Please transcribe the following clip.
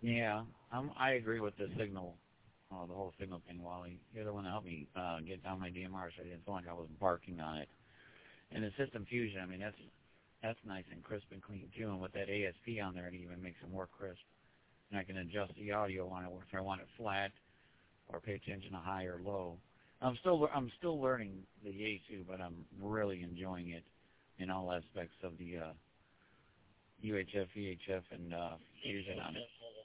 Yeah, I agree with the signal, the whole signal thing, Wally. You're the one that helped me get down my DMR so I didn't feel like I was barking on it. And the system fusion, I mean, that's nice and crisp and clean too. And with that ASP on there, it even makes it more crisp. And I can adjust the audio on it if I want it flat or pay attention to high or low. I'm still learning the Yaesu, but I'm really enjoying it in all aspects of the UHF, VHF, and fusion on it.